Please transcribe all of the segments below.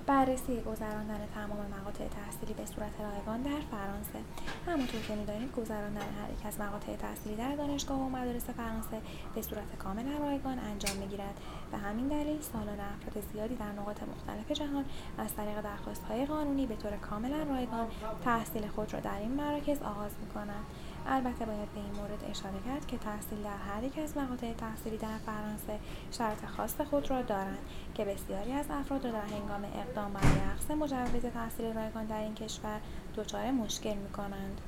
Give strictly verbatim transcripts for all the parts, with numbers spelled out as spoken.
بررسی گذراندن تمام مقاطع تحصیلی به صورت رایگان در فرانسه. همونطور که می‌دانید گذراندن هر یک از مقاطع تحصیلی در دانشگاه و مدارس فرانسه به صورت کاملا رایگان انجام می‌گیرد. به همین دلیل سالانه افراد زیادی در نقاط مختلف جهان از طریق درخواست‌های قانونی به طور کاملا رایگان تحصیل خود را در این مراکز آغاز می‌کنند. البته باید به این مورد اشاره کرد که تحصیل در هر یک از مقاطع تحصیلی در فرانسه شرط خاص خود را دارند که بسیاری از افراد را در هنگام اقدام برای اخذ مجوز تحصیل رایگان در این کشور دچار مشکل می‌کنند.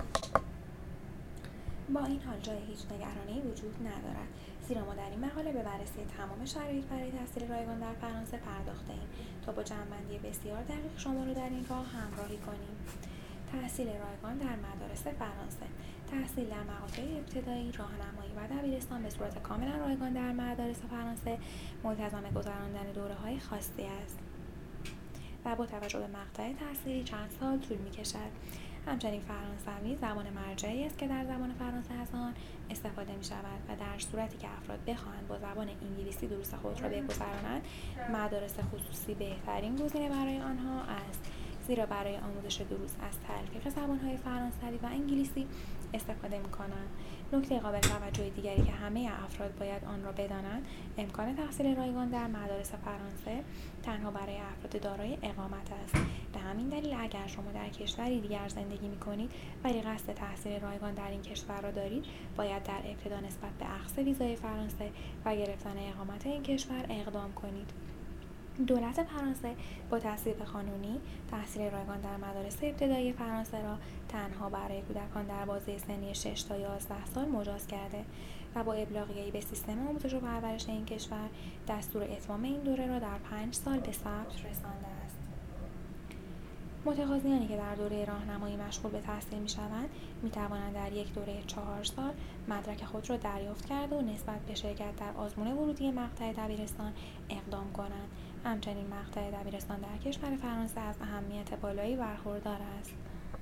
با این حال جای هیچ نگرانی وجود ندارد، زیرا ما در این مقاله به بررسی تمام شرایط برای تحصیل رایگان در فرانسه پرداخته‌ایم تا با جمع‌بندی بسیار دقیق شما را در این راه همراهی کنیم. تحصیل رایگان در مدارس فرانسه. تحصیل در مقاطع ابتدایی، راهنمایی و دبیرستان به صورت کاملا رایگان در مدارس فرانسه ملتزم گذراندن دوره‌های خاصی است و با توجه به مقطع تحصیلی چند سال طول می‌کشد. همچنین فرانسوی زبان مرجعی است که در زبان فرانسه از آن استفاده می‌شود و در صورتی که افراد بخواهند با زبان انگلیسی دروس خود را بگذرانند، مدارس خصوصی بهترین گزینه برای آنها است، زیرا برای آموزش دروس از تلفیق زبان‌های فرانسوی و انگلیسی استفاده می‌کنند. نکته قابل توجه دیگری که همه افراد باید آن را بدانند، امکان تحصیل رایگان در مدارس فرانسه تنها برای افراد دارای اقامت است. به همین دلیل اگر شما در کشوری دیگر زندگی می‌کنید ولی قصد تحصیل رایگان در این کشور را دارید، باید در ابتدا نسبت به اخذ ویزای فرانسه و گرفتن اقامت این کشور اقدام کنید. دولت فرانسه با تصویب قانونی تحصیل رایگان در مدارس ابتدایی فرانسه را تنها برای کودکان در بازه سنی شش تا یازده سال مجاز کرده و با ابلاغیه‌ای به سیستم آموزش و پرورش این کشور دستور اتمام این دوره را در پنج سال به ثبت رسانده است. متقاضیانی که در دوره راهنمایی مشغول به تحصیل می‌شوند، می‌توانند در یک دوره چهار سال مدرک خود را دریافت کرده و نسبت به شرکت در آزمون ورودی مقطع دبیرستان اقدام کنند. همچنین مقطع دبیرستان در کشور فرانسه از اهمیت بالایی برخوردار است،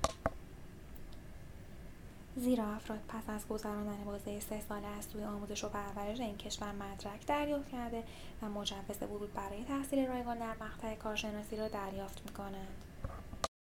زیرا افراد پس از گذراندن بازه سه ساله از سوی آموزش و پرورش این کشور مدرک دریافت کرده و مجوز ورود برای تحصیل رایگان در مقطع کارشناسی را دریافت می‌کنند.